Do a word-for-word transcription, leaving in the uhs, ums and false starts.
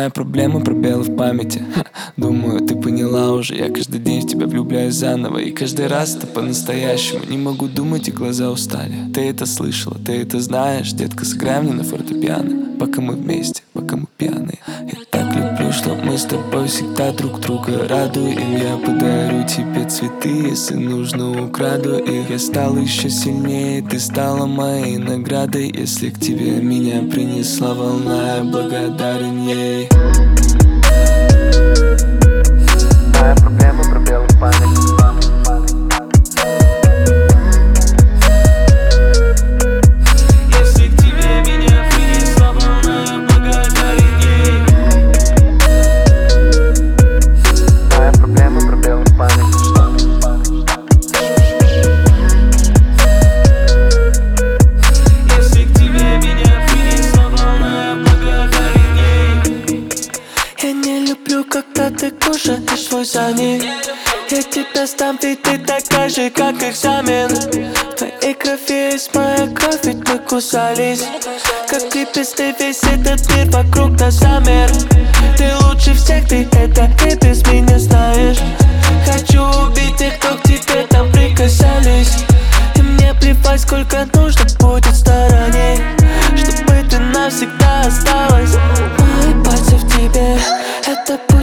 Моя проблема — пробелы в памяти. Ха, думаю, ты поняла уже. Я каждый день в тебя влюбляюсь заново, и каждый раз это по-настоящему. Не могу думать, и глаза устали. Ты это слышала, ты это знаешь. Детка, сыграй мне на фортепиано, пока мы вместе, пока мы пьяные. Я так люблю, что мы с тобой всегда друг друга радуем. Я подарю тебе цветы, если нужно, украду их. Я стал еще сильнее, ты стала моей наградой. Если к тебе меня принесла волна, я благодарен ей. Моя проблема — пробелы в памяти. Если к тебе меня принесла волна, я благодарен ей. Моя проблема — пробелы в памяти. Если к тебе меня принесла волна, я благодарен ей. Я не люблю, когда ты кушаешь свой сани. Я тебя сдам, ведь ты такая же, как экзамен. В твоей крови есть моя кровь, ведь мы кусались. Как лепестки, весь этот мир вокруг нас замер. Ты лучше всех, ты это и без меня знаешь. Хочу убить тех, кто к тебе там прикасались. И мне плевать, сколько нужно будет стороне, чтобы ты навсегда осталась. Мои пальцы в тебе, это путь.